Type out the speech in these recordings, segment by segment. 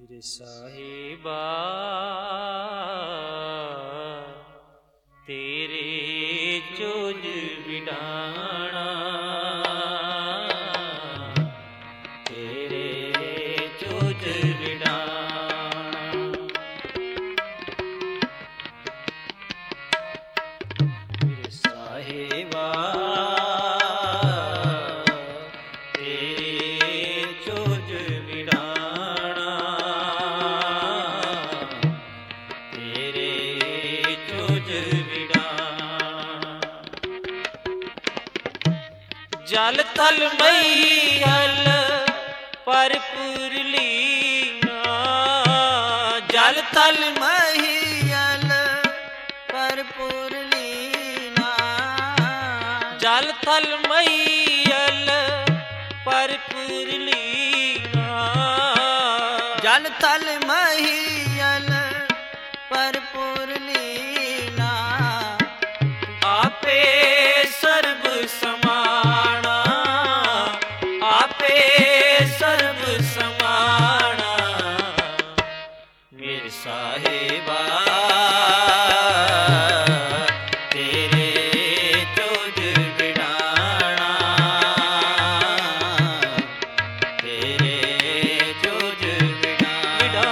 मेरे साहिबा तेरे चोज बिडाना, तेरे चोज बिडाना। मेरे साहिबा तेरे चोज बिडाना, तेरे चोज बिडाना। जल थल मैहल परपुर लीना, जल थल महियल परपुर लीना, जल थल मैहल परपुर लीना, जल थल महियल परपुर लीना। आपे सर्व समाना, आपे सर्व समाना। मेरे साहिबा तेरे चोज बिडाना, तेरे चोज बिडाना।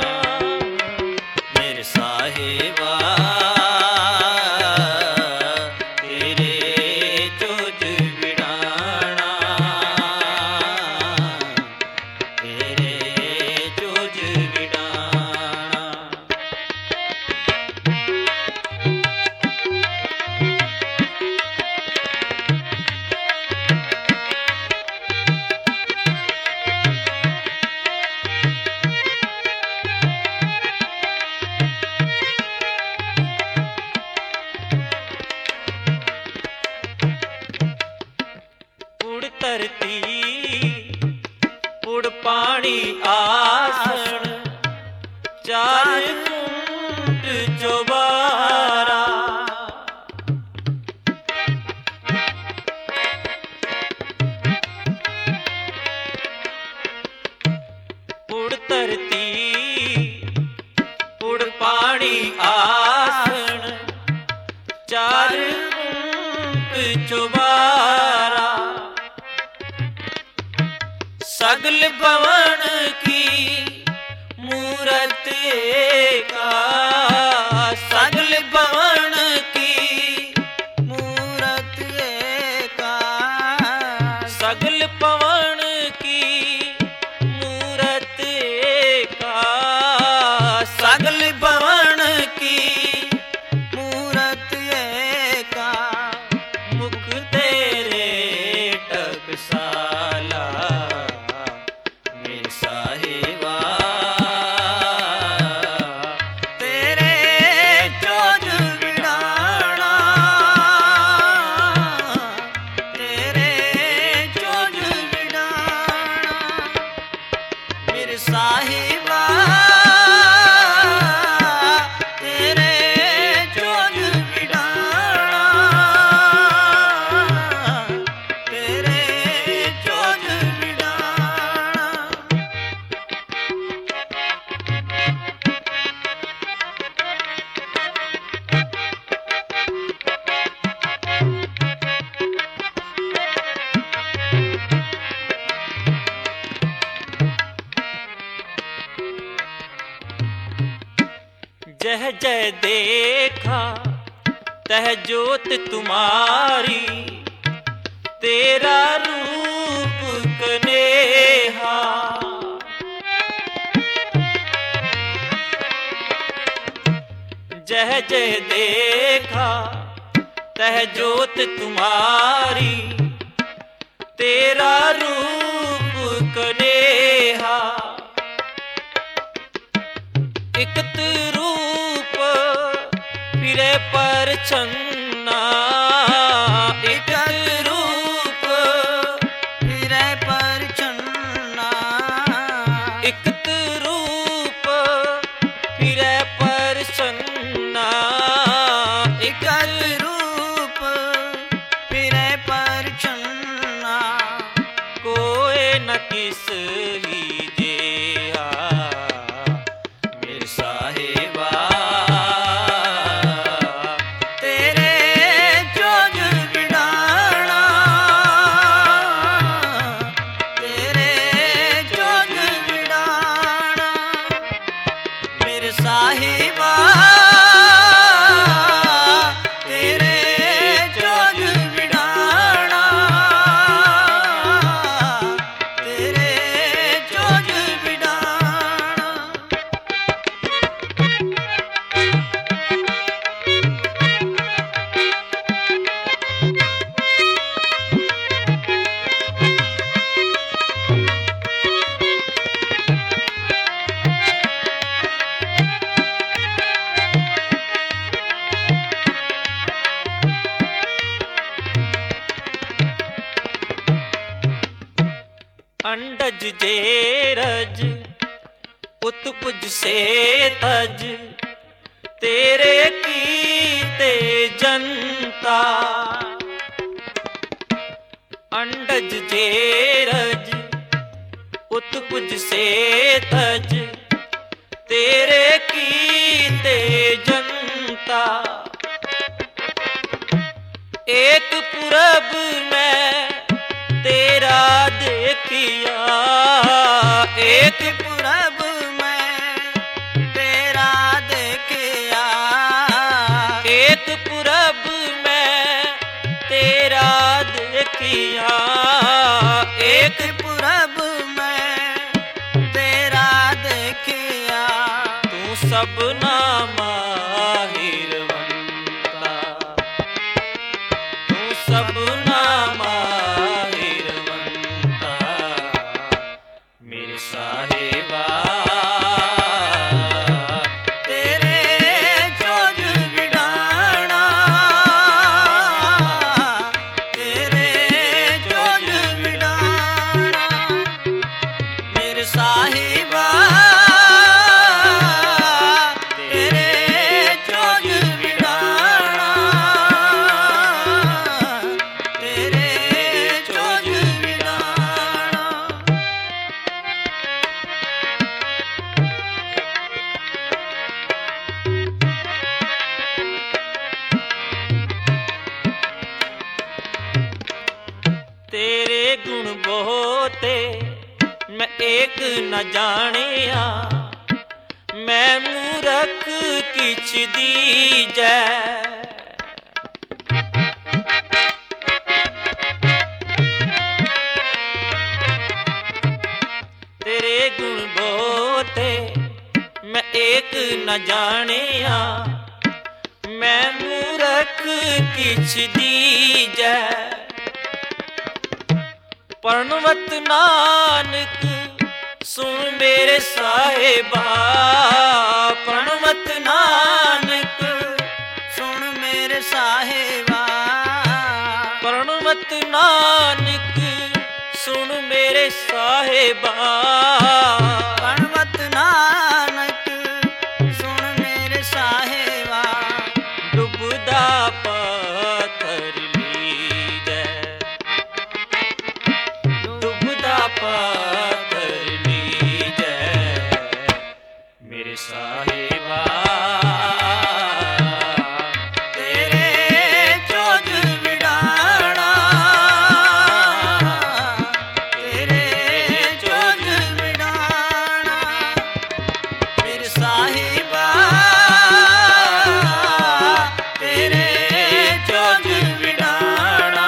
मेरे साहिबा तेरे चोज बिडाना, तेरे चोज बिडाना। पुड़ धरती पुड़ पानी आसन, चार कुंड चौबारा। पुड़ धरती पुड़ पानी आसन, चार कुंड चौबारा। सगल भवन की मूरत एका, सगल भवन की मूरत एका, सगल भवन की मूरत एका, सगल भवन की मूरत एका। मुख तेरे टकसाला। मेरे साहिबा तेरे चोज बिडाना, तेरे चोज बिडाना। मेरे साहिबा तेरे चोज बिडाना, तेरे चोज बिडाना। जह जय देखा तह ज्योत तुम्हारी, तेरा रूप कनेहा। जह जय देखा तह ज्योत तुम्हारी, तेरा रूप कनेहा। इकत रूप फिरे पर छन्ना, इकत रूप फिरे पर चन्ना, इकत रूप फिरे पर छन्ना। इकत रूप फिरे पर चन्ना। कोई न किस ही जेहा, ਸਾਹਿਬਾ ਤੇਰੇ ਚੋਜ ਵਿਡਾਣਾ ਤੇਰੇ ਚੋਜ ਵਿਡਾਣਾ अंडज जेरज उत्पुज से तज तेरे कीते जनता अंडज जेरज उत्पुज से तज तेरे कीते जनता एक पुरब में तेरा देखिया एक पुरब में तेरा देखिया एक पुरब में तेरा देखिया एक पुरब में तेरा देखिया तू सबना माहिरवंता तू सबना माहिरवंता मेरे साहिबा तेरे चोज विडाना तेरे चोज विडाना मेरे साहिबा तेरे चोज विडाना तेरे चोज विडाना तेरे गुण बहुते मैं एक न जानिया मैं मूरख किछ दीजै तेरे गुण बहुते मैं एक न जानिया मैं मूरख किछ दीजै प्रणवत नानक सुन मेरे साहिबा प्रणवत नानक सुन मेरे साहिबा प्रणवत नानक सुन मेरे साहिबा प्रणवत नानक सुन मेरे साहिबा डुबदा पत्थर लीजै डुबदा पत्थर लीजै मेरे साहिबा तेरे चोज विडाना तेरे चोज विडाना मेरे साहिबा तेरे चोज विडाना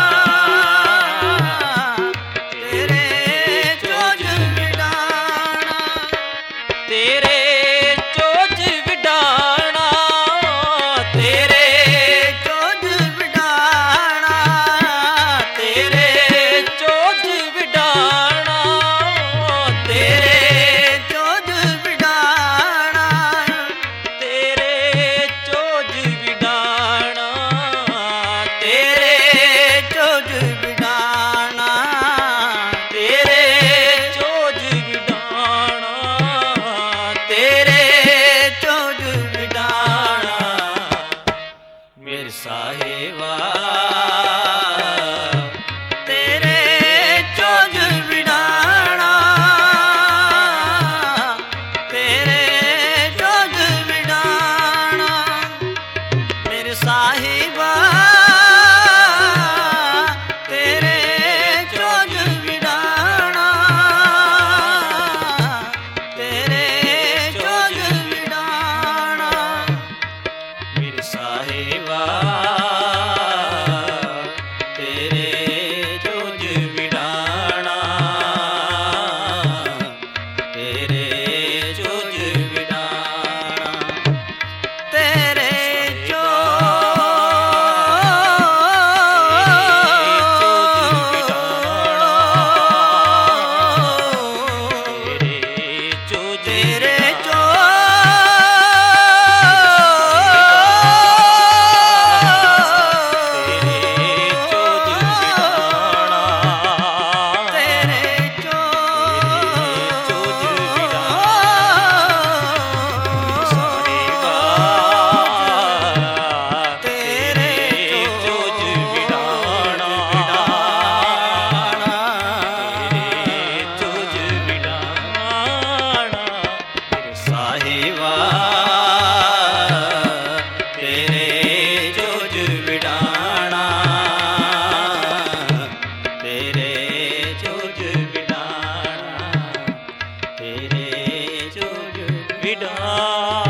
तेरे चोज विडाना तेरे चोज विडाना तेरे चोज विडाना तेरे चोज विडाना तेरे चोज विडाना तेरे चोज विडाना तेरे चोज विडाना तेरे चोज विडाना ਤੇਰੇ ਵਿਡਾਣਾ